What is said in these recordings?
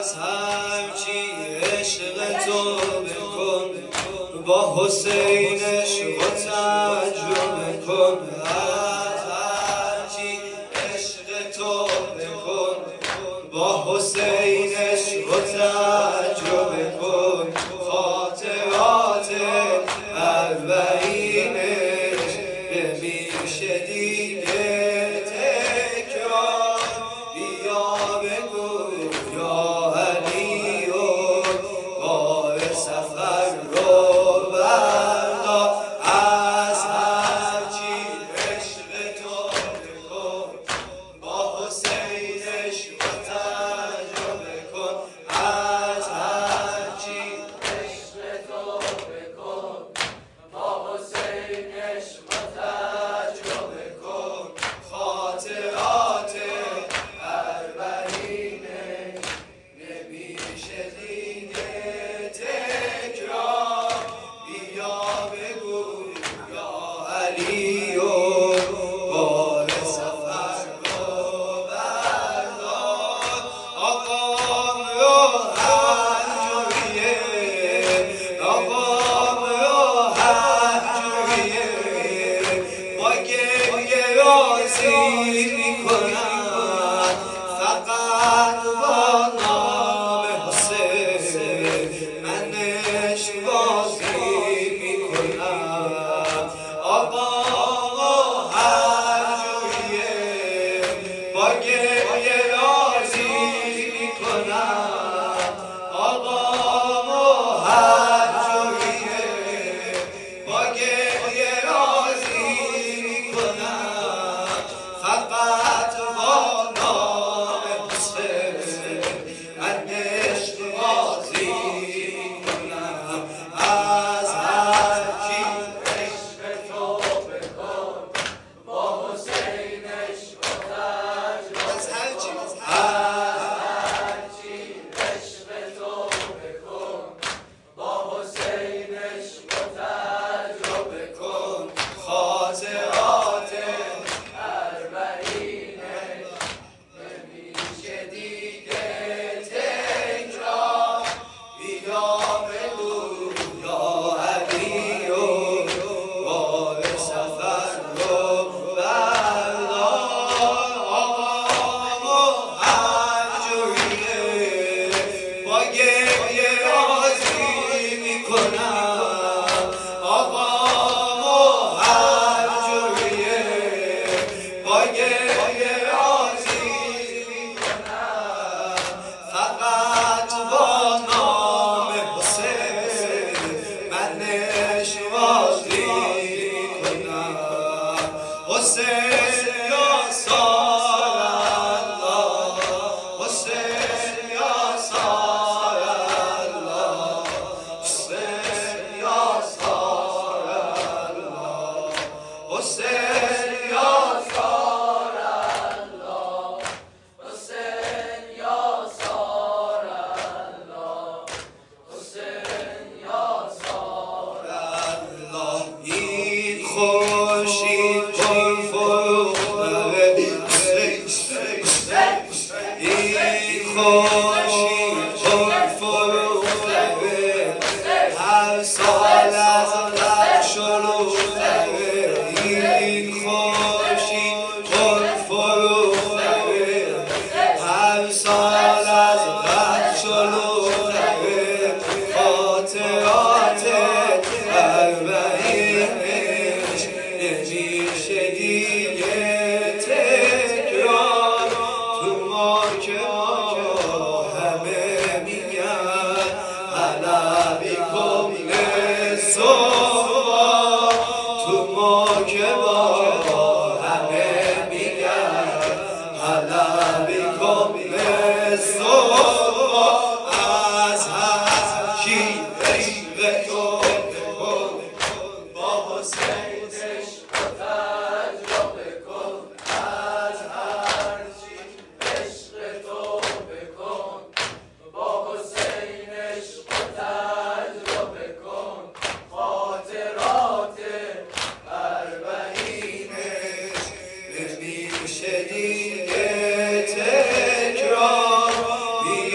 از هرچی عشق تو بکن، با حسین عشق و ترجمه کن. از هرچی عشق تو بکن، با حسین عشق و ترجمه کن. خاطرات اربعینش نمیشه دیگه تکرار. بیا بگو یا علی و بار سفر رو بردار. از هرچی عشق تو بکن، با حسین عشق و ترجمه کن. از هرچی عشق تو بکن، با حسین عشق و ترجمه کن. خاطرات اربعینش نمیشه دیگه تکرار. بیا بگو یا علی و بار سفر رو بردار. آقام رو هر جوریه، آقام رو هر جوریه، با گریه راضی میکنم. فقط با نام حسین من عشق بازی میکنم. آقا هر جوریه، با گریه راضی میکنم. آقا هر جوریه، با گریه راضی میکنم. فقط با نام حسین من عشق بازی میکنم. از هرچی عشق تو بکن، با حسین عشق و ترجمه. از هرچی عشق تو بکن، با حسین عشق و ترجمه کن. خاطرات اربعینش نمیشه دیگه تکرار. بیا بگو یا علی و بار سفر رو بردار. آقا هر جوریه، با گریه راضی میکنم. آقا هر جوریه، با گریه راضی میکنم. فقط با نام حسین من عشق بازی میکنم. حسین یا سار الله، حسین یا سار الله، حسین یا سار الله، حسین یا سار الله، حسین یا سار الله، حسین یا سار الله. این خورشید پرفروغ این خورشید پرفروغ هر سال از رد شلوغه. این خورشید پرفروغ هر سال از رد شلوغه. خاطرات اربعینش نمیشه دیگه تکرار. تو ما که ما همه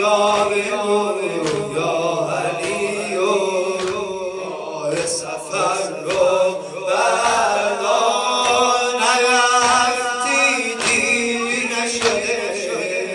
یا بگو یا علی و سفر رو بردار نرفتی دیر نشده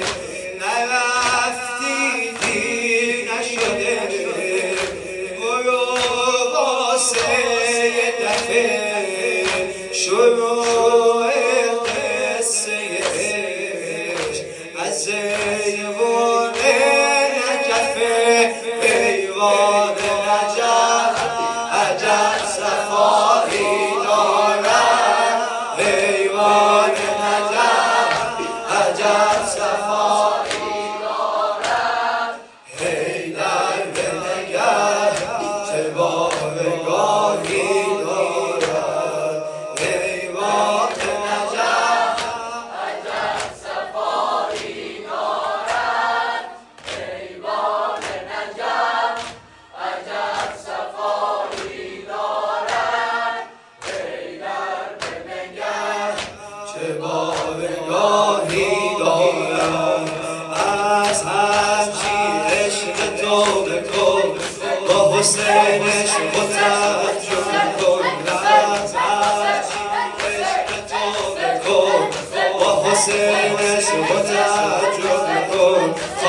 نرفتی دیر نشده برو واسه یه دفعه شروع قصه عشق از ایوان نجف ایوان نجف عجب صفایی دارد ایوان نجف عجب صفایی دارد حیدر بنگر چه بارگاهی دارد ایوان نجف عجب صفایی دارد ایوان نجف عجب صفایی دارد حیدر بنگر چه بارگاهی دارد از هرچی عشق تو بکن با حسینش متعجب کن از هرچی عشق تو بکن با حسینش متعجب کن